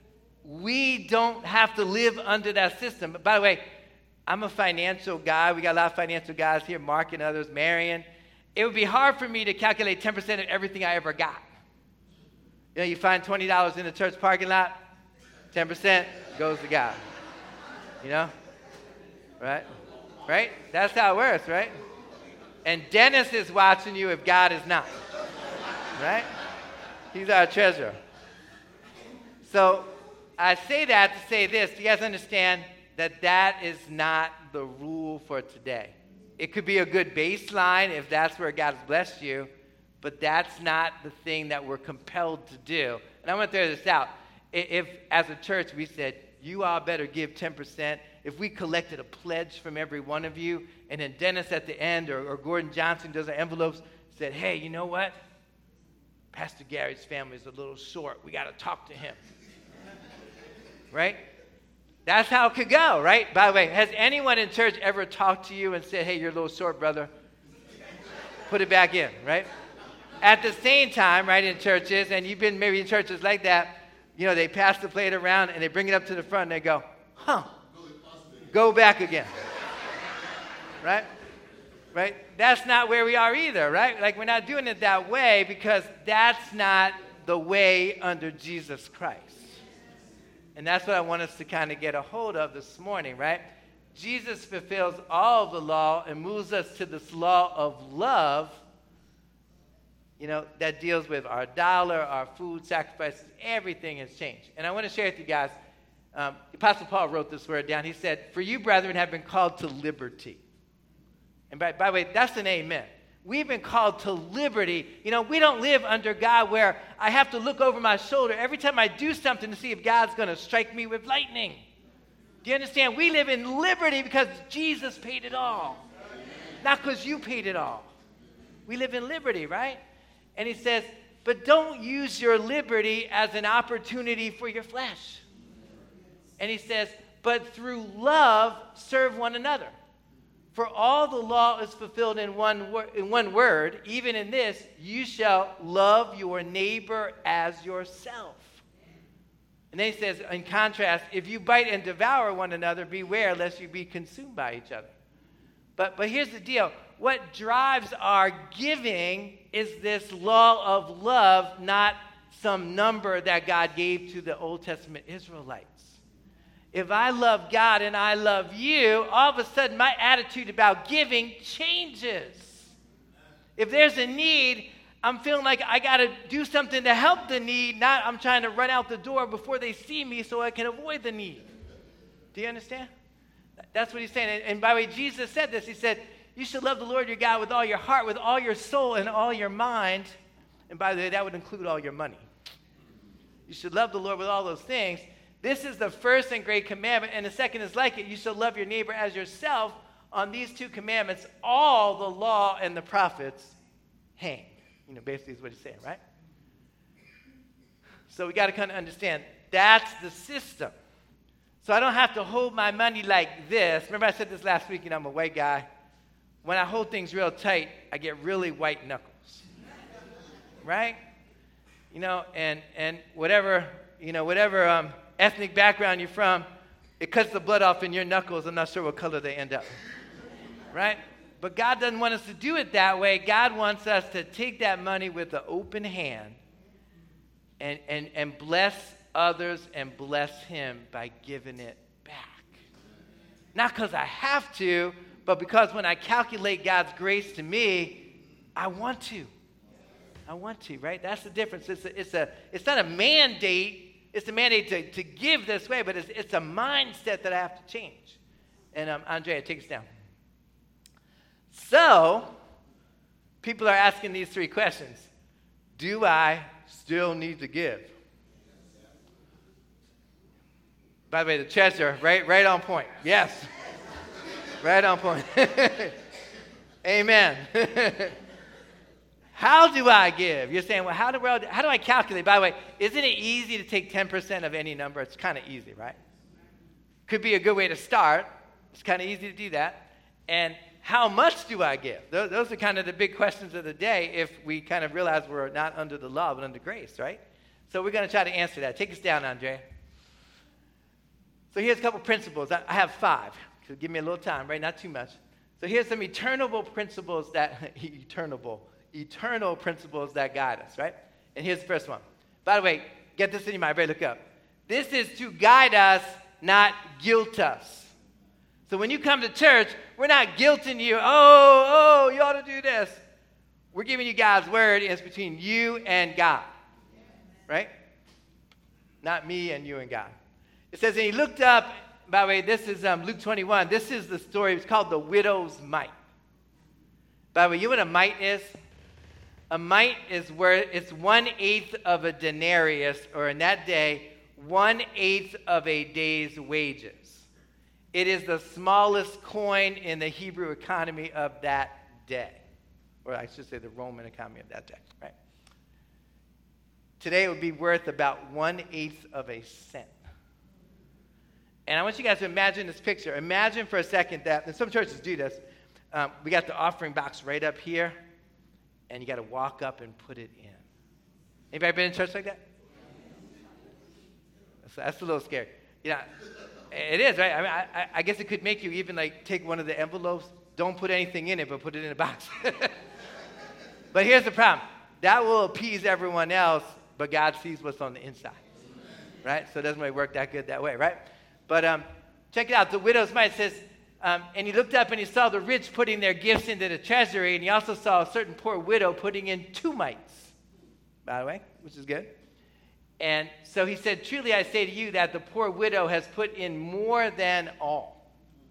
We don't have to live under that system. But by the way, I'm a financial guy. We got a lot of financial guys here, Mark and others, Marion. It would be hard for me to calculate ten percent of everything I ever got. You know, you find twenty dollars in the church parking lot, ten percent goes to God. You know? Right? Right? That's how it works, right? And Dennis is watching you if God is not. Right? He's our treasurer. So I say that to say this. Do you guys understand that that is not the rule for today? It could be a good baseline if that's where God has blessed you, but that's not the thing that we're compelled to do. And I want to throw this out. If, as a church, we said, you all better give ten percent, if we collected a pledge from every one of you, and then Dennis at the end, or, or Gordon Johnson does our envelopes, said, hey, you know what? Pastor Gary's family is a little short. We got to talk to him. Right? That's how it could go, right? By the way, has anyone in church ever talked to you and said, hey, you're a little short, brother? Put it back in, right? At the same time, right, in churches, and you've been maybe in churches like that, you know, they pass the plate around and they bring it up to the front and they go, huh, go back again. Right? Right? That's not where we are either, right? Like, we're not doing it that way because that's not the way under Jesus Christ. And that's what I want us to kind of get a hold of this morning, right? Jesus fulfills all of the law and moves us to this law of love, you know, that deals with our dollar, our food, sacrifices, everything has changed. And I want to share with you guys, um, Apostle Paul wrote this word down. He said, for you, brethren, have been called to liberty. And by, by the way, that's an amen. We've been called to liberty. You know, we don't live under God where I have to look over my shoulder every time I do something to see if God's going to strike me with lightning. Do you understand? We live in liberty because Jesus paid it all. Not because you paid it all. We live in liberty, right? And he says, but don't use your liberty as an opportunity for your flesh. And he says, but through love, serve one another. For all the law is fulfilled in one, wor- in one word, even in this, you shall love your neighbor as yourself. And then he says, in contrast, if you bite and devour one another, beware lest you be consumed by each other. But, but here's the deal. What drives our giving is this law of love, not some number that God gave to the Old Testament Israelites. If I love God and I love you, all of a sudden my attitude about giving changes. If there's a need, I'm feeling like I got to do something to help the need, not I'm trying to run out the door before they see me so I can avoid the need. Do you understand? That's what he's saying. And, and by the way, Jesus said this. He said, you should love the Lord your God with all your heart, with all your soul, and all your mind. And by the way, that would include all your money. You should love the Lord with all those things. This is the first and great commandment, and the second is like it. You shall love your neighbor as yourself. On these two commandments, all the law and the prophets hang. You know, basically is what he's saying, right? So we got to kind of understand, that's the system. So I don't have to hold my money like this. Remember I said this last week, you know, I'm a white guy. When I hold things real tight, I get really white knuckles, right? You know, and, and whatever, you know, whatever... Um, ethnic background you're from, it cuts the blood off in your knuckles. I'm not sure what color they end up, right? But God doesn't want us to do it that way. God wants us to take that money with an open hand and, and, and bless others and bless him by giving it back. Not because I have to, but because when I calculate God's grace to me, I want to. I want to, right? That's the difference. It's a, it's a, it's not a mandate. It's a mandate to, to give this way, but it's, it's a mindset that I have to change. And um, Andrea, take us down. So, people are asking these three questions. Do I still need to give? By the way, the treasurer, right, right on point. Yes. Right on point. Amen. How do I give? You're saying, well, how do, I, how do I calculate? By the way, isn't it easy to take ten percent of any number? It's kind of easy, right? Could be a good way to start. It's kind of easy to do that. And how much do I give? Those, those are kind of the big questions of the day if we kind of realize we're not under the law, but under grace, right? So we're going to try to answer that. Take us down, Andre. So here's a couple principles. I, I have five. So give me a little time, right? Not too much. So here's some eternal principles that, eternal, eternal principles that guide us, right? And here's the first one. By the way, get this in your mind. Ready, look up. This is to guide us, not guilt us. So when you come to church, we're not guilting you. Oh, oh, you ought to do this. We're giving you God's word. It's between you and God, right? Not me and you and God. It says, and he looked up. By the way, this is um, Luke twenty-one. This is the story. It's called the widow's mite. By the way, you know what a mite is? A mite is where it's one-eighth of a denarius, or in that day, one-eighth of a day's wages. It is the smallest coin in the Hebrew economy of that day. Or I should say the Roman economy of that day, right? Today it would be worth about one-eighth of a cent. And I want you guys to imagine this picture. Imagine for a second that, and some churches do this, um, we got the offering box right up here, and you got to walk up and put it in. Anybody been in church like that? That's, that's a little scary. You know, it is, right? I mean, I, I guess it could make you even like take one of the envelopes, don't put anything in it, but put it in a box. But here's the problem. That will appease everyone else, but God sees what's on the inside, right? So it doesn't really work that good that way, right? But um, check it out. The widow's mite says, um, and he looked up and he saw the rich putting their gifts into the treasury, and he also saw a certain poor widow putting in two mites, by the way, which is good. And so he said, truly I say to you that the poor widow has put in more than all.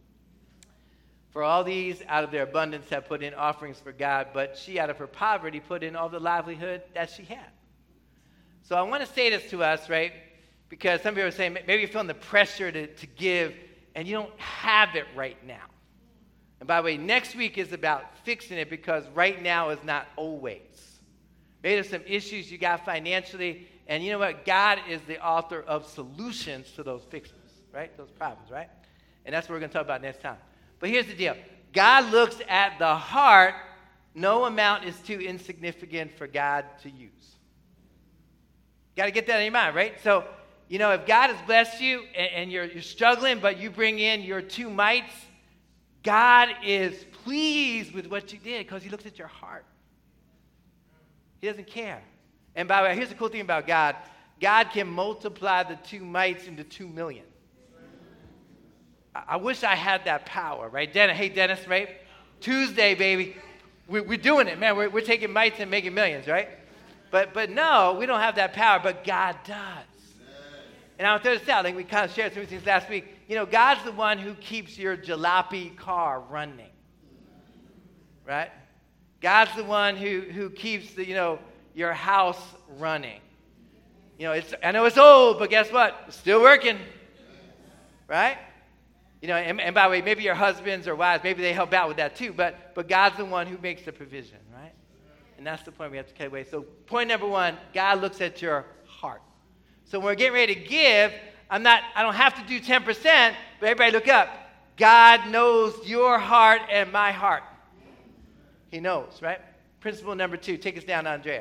For all these out of their abundance have put in offerings for God, but she out of her poverty put in all the livelihood that she had. So I want to say this to us, right? Because some people are saying, maybe you're feeling the pressure to, to give, and you don't have it right now. And by the way, next week is about fixing it, because right now is not always. Maybe there's some issues you got financially, and you know what? God is the author of solutions to those fixes, right? Those problems, right? And that's what we're going to talk about next time. But here's the deal. God looks at the heart. No amount is too insignificant for God to use. Got to get that in your mind, right? So, you know, if God has blessed you and, and you're, you're struggling, but you bring in your two mites, God is pleased with what you did because he looks at your heart. He doesn't care. And by the way, here's the cool thing about God. God can multiply the two mites into two million. I, I wish I had that power, right? Dennis, hey, Dennis, right? Tuesday, baby. We, we're doing it, man. We're, we're taking mites and making millions, right? But but no, we don't have that power, but God does. And I'll throw this out. Like we kind of shared some things last week. You know, God's the one who keeps your jalopy car running, right? God's the one who, who keeps the, you know, your house running. You know, it's I know it's old, but guess what? It's still working, right? You know, and, and by the way, maybe your husbands or wives, maybe they help out with that too, but but God's the one who makes the provision, right? And that's the point we have to take away. So point number one, God looks at your heart. So when we're getting ready to give, I'm not, I don't have to do ten percent, but everybody look up. God knows your heart and my heart. He knows, right? Principle number two, take us down, Andrea.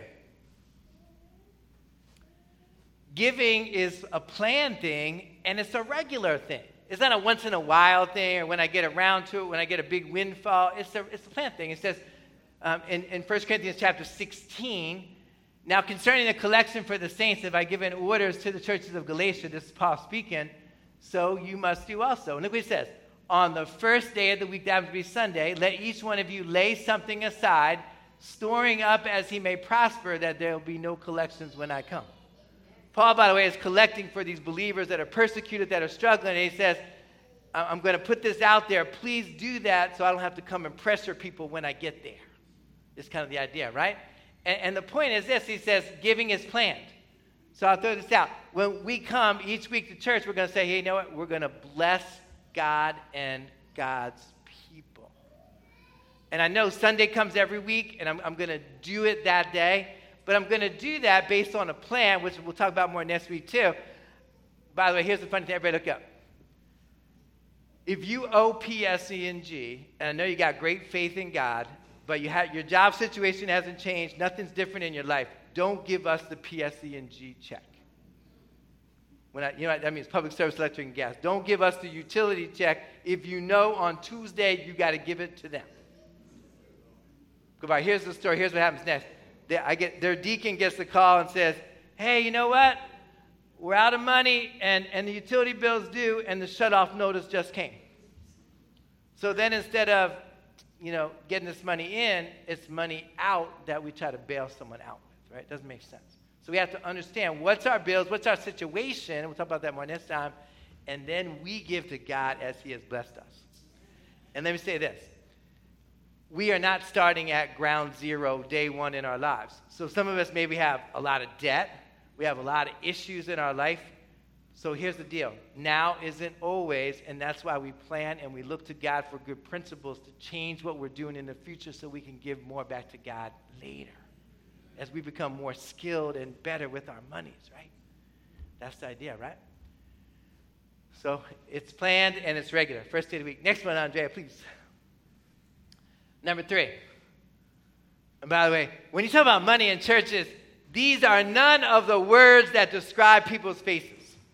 Giving is a planned thing, and it's a regular thing. It's not a once-in-a-while thing, or when I get around to it, when I get a big windfall. It's a, it's a planned thing. It says um, in, in First Corinthians chapter sixteen, now concerning the collection for the saints, have I given orders to the churches of Galatia, this is Paul speaking, so you must do also. And look what he says. On the first day of the week, that would be Sunday, let each one of you lay something aside, storing up as he may prosper, that there will be no collections when I come. Paul, by the way, is collecting for these believers that are persecuted, that are struggling, and he says, I'm going to put this out there. Please do that so I don't have to come and pressure people when I get there. It's kind of the idea, right? And, and the point is this. He says, giving is planned. So I'll throw this out. When we come each week to church, we're going to say, hey, you know what? We're going to bless God and God's people. And I know Sunday comes every week, and I'm, I'm going to do it that day. But I'm going to do that based on a plan, which we'll talk about more next week too. By the way, here's the funny thing. Everybody look up. If you owe P S E and G, and I know you got great faith in God, but you have, your job situation hasn't changed, nothing's different in your life, don't give us the P S E and G check. When I, you know, that means public service, electric, and gas. Don't give us the utility check if you know on Tuesday you got to give it to them. Goodbye. Here's the story. Here's what happens next. They, I get, their deacon gets the call and says, hey, you know what? We're out of money, and, and the utility bill's due, and the shut-off notice just came. So then instead of, you know, getting this money in, it's money out that we try to bail someone out with, right? It doesn't make sense. So we have to understand what's our bills, what's our situation, we'll talk about that more next time, and then we give to God as he has blessed us. And let me say this. We are not starting at ground zero, day one in our lives. So some of us maybe have a lot of debt. We have a lot of issues in our life. So here's the deal. Now isn't always, and that's why we plan and we look to God for good principles to change what we're doing in the future so we can give more back to God later as we become more skilled and better with our monies, right? That's the idea, right? So it's planned and it's regular. First day of the week. Next one, Andrea, please. Number three. And by the way, when you talk about money in churches, these are none of the words that describe people's faces.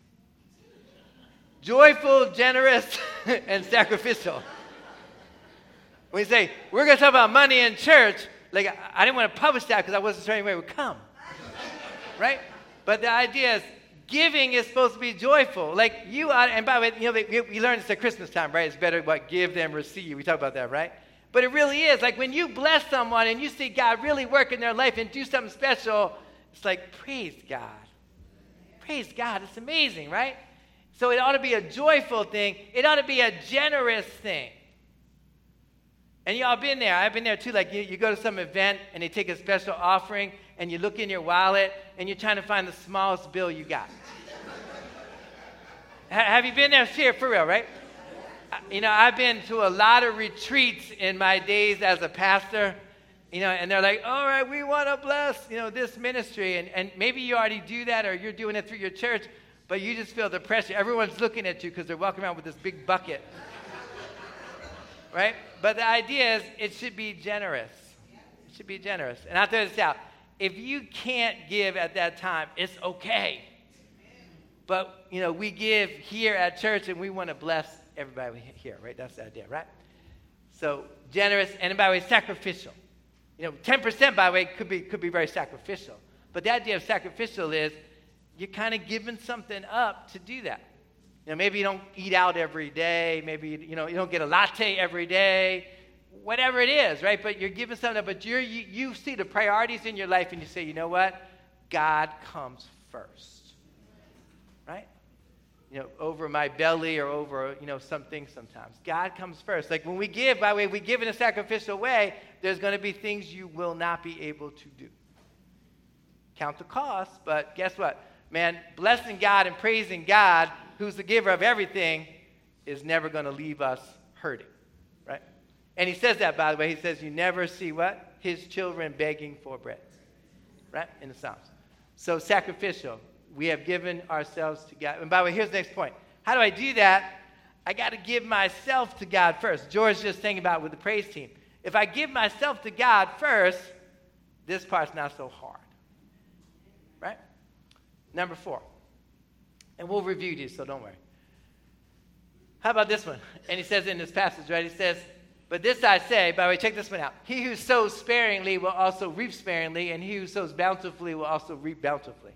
Joyful, generous, and sacrificial. When you say, we're going to talk about money in church, like I, I didn't want to publish that because I wasn't sure anybody would come. Right? But the idea is, giving is supposed to be joyful. Like you are, and by the way, you know, we, we learned this at Christmas time, right? It's better what give than receive. We talk about that, right? But it really is. Like when you bless someone and you see God really work in their life and do something special, it's like, praise God. Praise God. It's amazing, right? So it ought to be a joyful thing. It ought to be a generous thing. And y'all been there. I've been there too. Like you, you go to some event and they take a special offering and you look in your wallet and you're trying to find the smallest bill you got. Have you been there? Here, for real, right? You know, I've been to a lot of retreats in my days as a pastor, you know, and they're like, all right, we want to bless, you know, this ministry. And, and maybe you already do that or you're doing it through your church, but you just feel the pressure. Everyone's looking at you because they're walking around with this big bucket. right? But the idea is it should be generous. It should be generous. And I'll throw this out. If you can't give at that time, it's okay. But, you know, we give here at church and we want to bless everybody here, right? That's the idea, right? So generous, and by the way, sacrificial. You know, ten percent, by the way, could be, could be very sacrificial. But the idea of sacrificial is you're kind of giving something up to do that. You know, maybe you don't eat out every day. Maybe, you know, you don't get a latte every day. Whatever it is, right? But you're giving something up. But you're, you, you see the priorities in your life and you say, you know what? God comes first, right? You know, over my belly or over, you know, something sometimes. God comes first. Like when we give, by the way, we give in a sacrificial way, there's going to be things you will not be able to do. Count the cost, but guess what? Man, blessing God and praising God, who's the giver of everything, is never going to leave us hurting, right? And he says that, by the way. He says, you never see what? His children begging for bread, right? In the Psalms. So sacrificial. We have given ourselves to God. And by the way, here's the next point. How do I do that? I got to give myself to God first. George just thinking about it with the praise team. If I give myself to God first, this part's not so hard, right? Number four. And we'll review these, so don't worry. How about this one? And he says in this passage, right? He says, but this I say, by the way, check this one out. He who sows sparingly will also reap sparingly, and he who sows bountifully will also reap bountifully.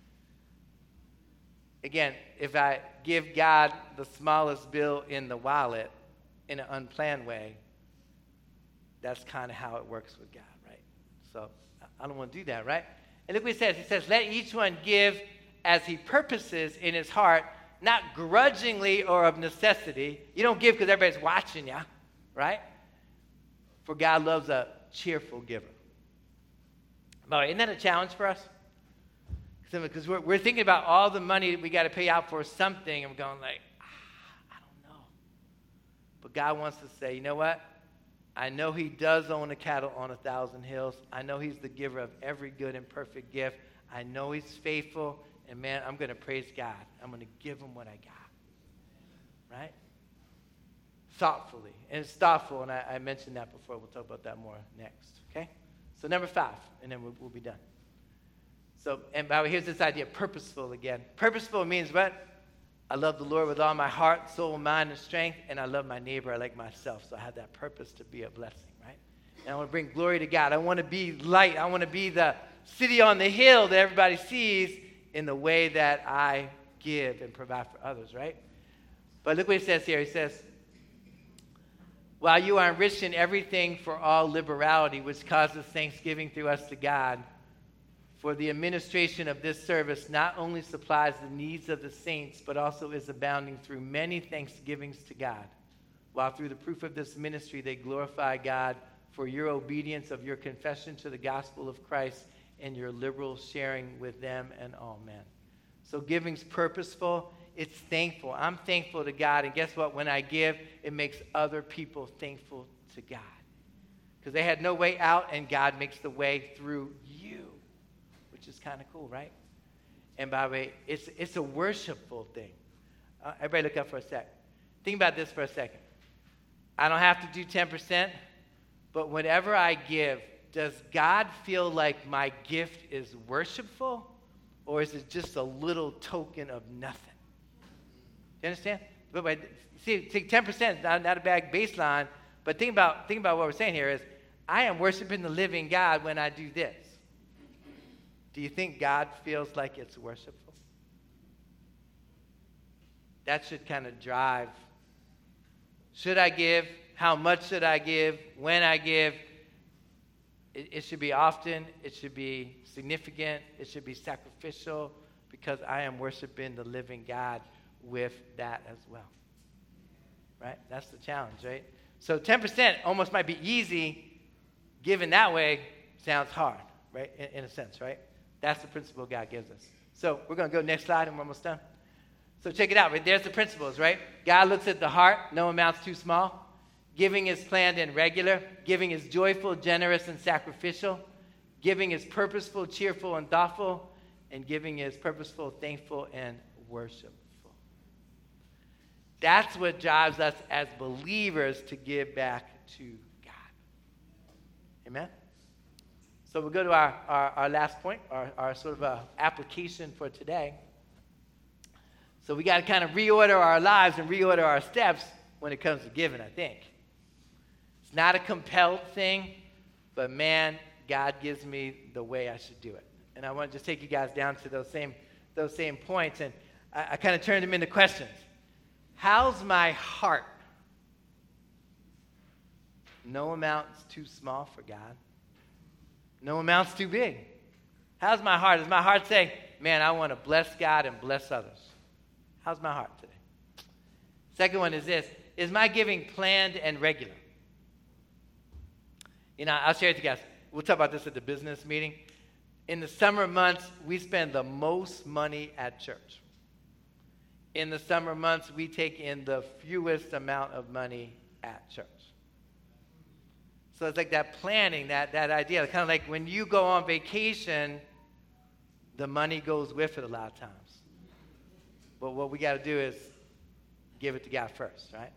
Again, if I give God the smallest bill in the wallet in an unplanned way, that's kind of how it works with God, right? So I don't want to do that, right? And look what he says. He says, let each one give as he purposes in his heart, not grudgingly or of necessity. You don't give because everybody's watching you, right? For God loves a cheerful giver. By the way, isn't that a challenge for us? Because we're, we're thinking about all the money we got to pay out for something, and we're going like, ah, I don't know. But God wants to say, you know what? I know he does own a cattle on a thousand hills. I know he's the giver of every good and perfect gift. I know he's faithful. And man, I'm going to praise God. I'm going to give him what I got. Right? Thoughtfully. And it's thoughtful, and I, I mentioned that before. We'll talk about that more next. Okay? So number five, and then we'll, we'll be done. So, and by the way, here's this idea, purposeful again. Purposeful means what? I love the Lord with all my heart, soul, mind, and strength, and I love my neighbor like myself. So I have that purpose to be a blessing, right? And I want to bring glory to God. I want to be light. I want to be the city on the hill that everybody sees in the way that I give and provide for others, right? But look what he says here. He says, while you are enriched in everything for all liberality, which causes thanksgiving through us to God, for the administration of this service not only supplies the needs of the saints, but also is abounding through many thanksgivings to God, while through the proof of this ministry they glorify God for your obedience of your confession to the gospel of Christ and your liberal sharing with them and all men. So giving's purposeful. It's thankful. I'm thankful to God. And guess what? When I give, it makes other people thankful to God. Because they had no way out, and God makes the way through you. Which is kind of cool, right? And by the way, it's, it's a worshipful thing. Uh, everybody look up for a sec. Think about this for a second. I don't have to do ten percent, but whenever I give, does God feel like my gift is worshipful, or is it just a little token of nothing? Do you understand? But, but see, see, ten percent is not, not a bad baseline, but think about, think about what we're saying here is, I am worshiping the living God when I do this. Do you think God feels like it's worshipful? That should kind of drive. Should I give? How much should I give? When I give? It, it should be often. It should be significant. It should be sacrificial, because I am worshiping the living God with that as well. Right? That's the challenge, right? So ten percent almost might be easy. Given that way sounds hard, right? In, in a sense, right? That's the principle God gives us. So we're going to go next slide, and we're almost done. So check it out. Right? There's the principles, right? God looks at the heart. No amount's too small. Giving is planned and regular. Giving is joyful, generous, and sacrificial. Giving is purposeful, cheerful, and thoughtful. And giving is purposeful, thankful, and worshipful. That's what drives us as believers to give back to God. Amen? So we'll go to our, our, our last point, our, our sort of uh, application for today. So we got to kind of reorder our lives and reorder our steps when it comes to giving, I think. It's not a compelled thing, but man, God gives me the way I should do it. And I want to just take you guys down to those same, those same points, and I, I kind of turned them into questions. How's my heart? No amount's too small for God. No amount's too big. How's my heart? Is my heart saying, man, I want to bless God and bless others? How's my heart today? Second one is this. Is my giving planned and regular? You know, I'll share it with you guys. We'll talk about this at the business meeting. In the summer months, we spend the most money at church. In the summer months, we take in the fewest amount of money at church. So it's like that planning, that, that idea. Kind of like when you go on vacation, the money goes with it a lot of times. But what we got to do is give it to God first, right?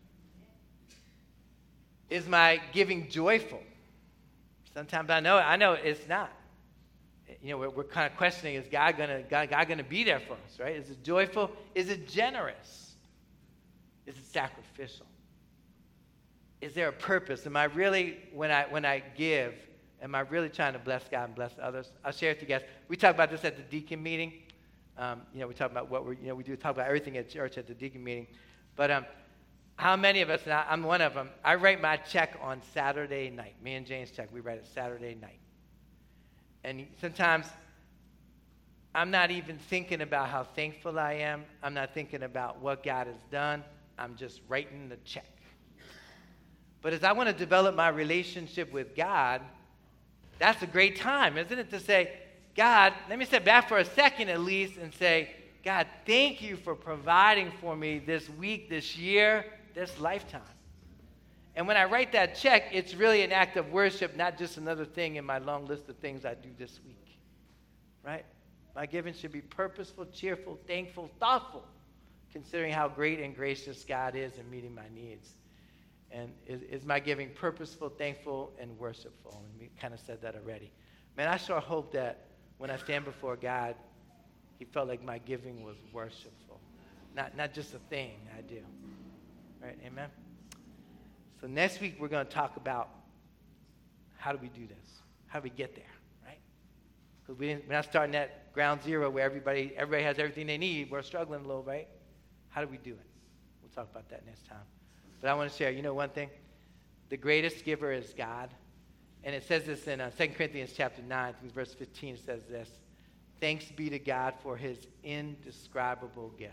Is my giving joyful? Sometimes I know I know it's not. You know, we're, we're kind of questioning, is God gonna God, God gonna be there for us, right? Is it joyful? Is it generous? Is it sacrificial? Is there a purpose? Am I really, when I when I give, am I really trying to bless God and bless others? I'll share it with you guys. We talk about this at the deacon meeting. Um, you know, we talk about what we're, you know, we do talk about everything at church at the deacon meeting. But um, how many of us, and I, I'm one of them, I write my check on Saturday night. Me and Jane's check, we write it Saturday night. And sometimes I'm not even thinking about how thankful I am. I'm not thinking about what God has done. I'm just writing the check. But as I want to develop my relationship with God, that's a great time, isn't it, to say, God, let me step back for a second at least and say, God, thank you for providing for me this week, this year, this lifetime. And when I write that check, it's really an act of worship, not just another thing in my long list of things I do this week, right? My giving should be purposeful, cheerful, thankful, thoughtful, considering how great and gracious God is in meeting my needs. And is, is my giving purposeful, thankful, and worshipful? And we kind of said that already. Man, I sure hope that when I stand before God, he felt like my giving was worshipful. Not, not just a thing I do. Right? Amen? So next week, we're going to talk about how do we do this? How do we get there? Right? Because we we're not starting at ground zero where everybody, everybody has everything they need. We're struggling a little, right? How do we do it? We'll talk about that next time. But I want to share, you know one thing? The greatest giver is God. And it says this in uh, Second Corinthians chapter nine, verse fifteen. It says this, thanks be to God for his indescribable gift.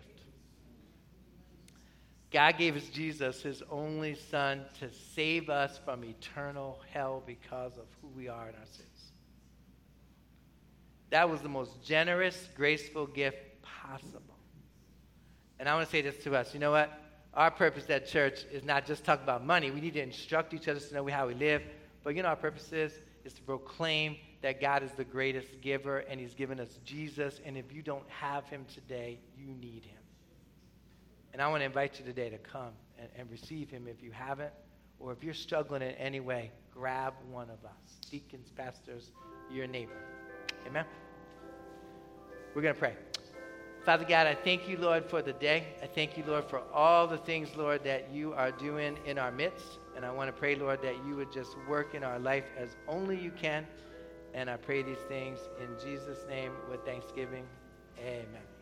God gave us Jesus, his only son, to save us from eternal hell because of who we are in our sins. That was the most generous, graceful gift possible. And I want to say this to us. You know what? Our purpose at church is not just talk about money. We need to instruct each other to know how we live. But you know our purpose is? Is to proclaim that God is the greatest giver, and he's given us Jesus. And if you don't have him today, you need him. And I want to invite you today to come and, and receive him if you haven't. Or if you're struggling in any way, grab one of us. Deacons, pastors, your neighbor. Amen? We're going to pray. Father God, I thank you, Lord, for the day. I thank you, Lord, for all the things, Lord, that you are doing in our midst. And I want to pray, Lord, that you would just work in our life as only you can. And I pray these things in Jesus' name with thanksgiving. Amen.